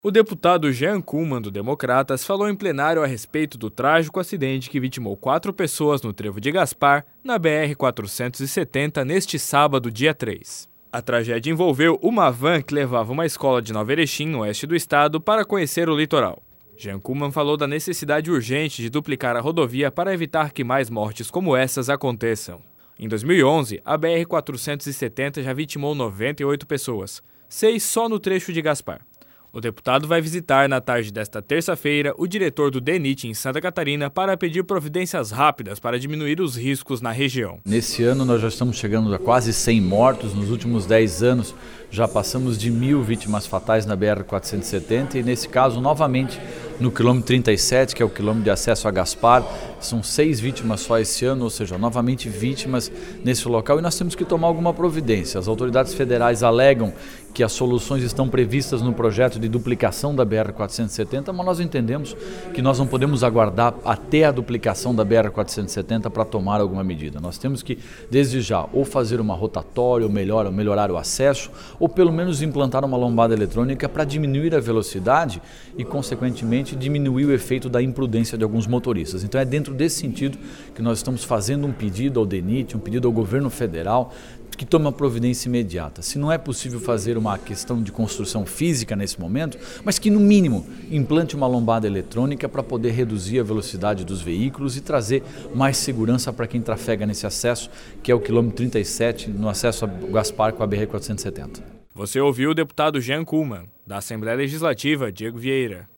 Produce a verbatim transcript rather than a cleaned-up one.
O deputado Jean Kuhlmann, do Democratas, falou em plenário a respeito do trágico acidente que vitimou quatro pessoas no trevo de Gaspar, na B R quatrocentos e setenta, neste sábado, dia três. A tragédia envolveu uma van que levava uma escola de Nova Erechim, no oeste do estado, para conhecer o litoral. Jean Kuhlmann falou da necessidade urgente de duplicar a rodovia para evitar que mais mortes como essas aconteçam. Em dois mil e onze, a B R quatrocentos e setenta já vitimou noventa e oito pessoas, seis só no trecho de Gaspar. O deputado vai visitar na tarde desta terça-feira o diretor do DENIT em Santa Catarina para pedir providências rápidas para diminuir os riscos na região. Nesse ano nós já estamos chegando a quase cem mortos. Nos últimos dez anos já passamos de mil vítimas fatais na B R quatrocentos e setenta e nesse caso novamente no quilômetro trinta e sete, que é o quilômetro de acesso a Gaspar, são seis vítimas só esse ano, ou seja, novamente vítimas nesse local, e nós temos que tomar alguma providência. As autoridades federais alegam que as soluções estão previstas no projeto de duplicação da B R quatrocentos e setenta, mas nós entendemos que nós não podemos aguardar até a duplicação da B R quatrocentos e setenta para tomar alguma medida. Nós temos que, desde já, ou fazer uma rotatória, ou melhor, ou melhorar o acesso, ou pelo menos implantar uma lombada eletrônica para diminuir a velocidade e, consequentemente, diminuir o efeito da imprudência de alguns motoristas. Então é dentro desse sentido que nós estamos fazendo um pedido ao DENIT, um pedido ao governo federal, que tome uma providência imediata. Se não é possível fazer uma questão de construção física nesse momento, mas que no mínimo implante uma lombada eletrônica para poder reduzir a velocidade dos veículos e trazer mais segurança para quem trafega nesse acesso, que é o quilômetro trinta e sete, no acesso a Gaspar com a B R quatrocentos e setenta. Você ouviu o deputado Jean Kuhlmann, da Assembleia Legislativa, Diego Vieira.